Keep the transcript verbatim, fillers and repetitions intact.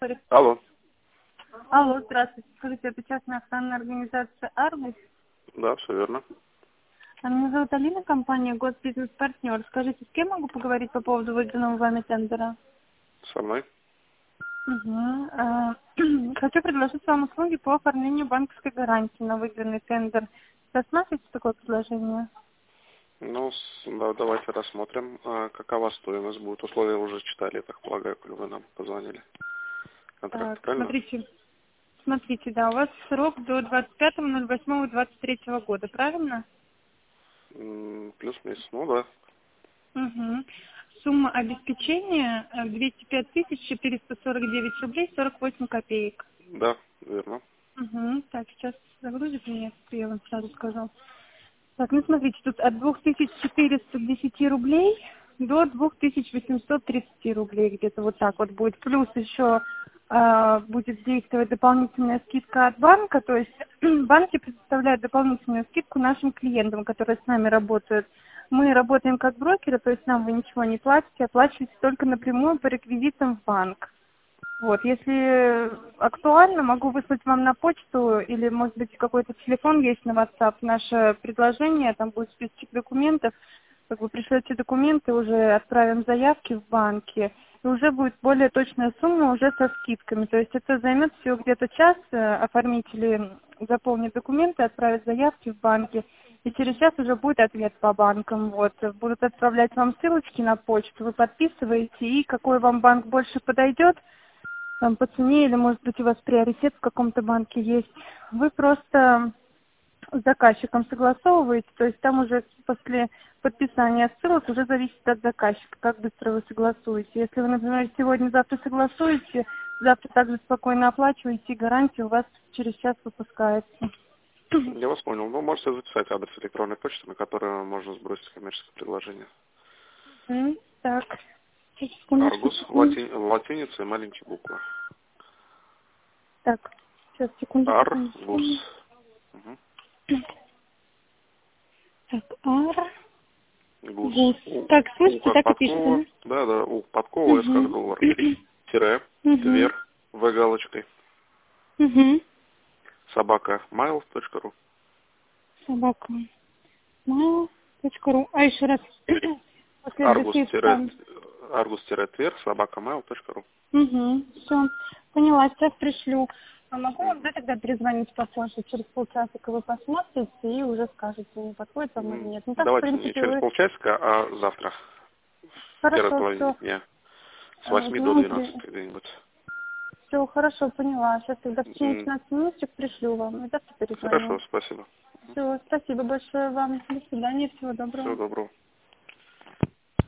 Алло. Алло, здравствуйте. Скажите, это частная охранная организация «Аргус»? Да, все верно. А меня зовут Алина, компания «Госбизнес-партнер». Скажите, с кем могу поговорить по поводу выигранного вами тендера? Со мной? Угу. А, хочу предложить вам услуги по оформлению банковской гарантии на выигранный тендер. Рассматриваете такое предложение? Ну, с- да, давайте рассмотрим, а, какова стоимость будет. Условия уже читали, я так полагаю, коли вы нам позвонили. Контракт, Так, правильно? смотрите. Смотрите, да, у вас срок до двадцать пятого ноль восьмого двадцать третьего года, правильно? М, Плюс месяц, ну да. Угу. Сумма обеспечения э, двести пять тысяч четыреста сорок девять рублей сорок восемь копеек. Да, верно. Угу. Так, сейчас загрузит меня, я вам сразу сказал. Так, ну смотрите, тут от двух тысяч четырёхсот десяти рублей до двух тысяч восьмисот тридцати рублей, где-то вот так вот будет. Плюс еще а, будет действовать дополнительная скидка от банка, то есть банки предоставляют дополнительную скидку нашим клиентам, которые с нами работают. Мы работаем как брокеры, то есть нам вы ничего не платите, оплачиваете только напрямую по реквизитам в банк. Вот, если актуально, могу выслать вам на почту или, может быть, какой-то телефон есть на WhatsApp, наше предложение, там будет список документов, как вы пришлете документы, уже отправим заявки в банке, и уже будет более точная сумма уже со скидками. То есть это займет всего где-то час, э, оформители заполнят документы, отправят заявки в банке, и через час уже будет ответ по банкам. Вот, будут отправлять вам ссылочки на почту, вы подписываете, и какой вам банк больше подойдет, там по цене, или, может быть, у вас приоритет в каком-то банке есть, вы просто с заказчиком согласовываете, то есть там уже после подписания ссылок уже зависит от заказчика, как быстро вы согласуете. Если вы, например, сегодня-завтра согласуете, завтра также спокойно оплачиваете, и гарантия у вас через час выпускается. Я вас понял. Ну, можете записать адрес электронной почты, на который можно сбросить коммерческое предложение. М, Так, секундочку, Аргус, секунду. лати... латиница и маленькие буквы. Так, сейчас, секунду, секунду, Аргус. секунду. Угу. Так, ар, Гус. гус. У, Так, У слышите, как так и пишется, подкова. да? Да, да, У подкова, С как Угу. доллар. Тире. Угу. Твер. В галочкой. Угу. Собака. mail.ru. Собака. mail.ru. А еще раз. Аргус. Последующие там. Аргус-твер. Собака. mail.ru. Угу. Все. Поняла, сейчас пришлю. А могу вам, Мгм. да, тогда перезвонить попозже, через полчасика вы посмотрите и уже скажете, не подходит вам или М, нет. Ну так, в Давайте не принципе, через вы... полчасика, а завтра. В первой Хорошо, половине все. дня. С восьми до двенадцати где-нибудь. Все, хорошо, поняла. Сейчас тогда в течение М, пятнадцати минуточек пришлю вам. И завтра перезвоню. Хорошо, спасибо. Все, спасибо большое вам. До свидания, всего Всего доброго. доброго.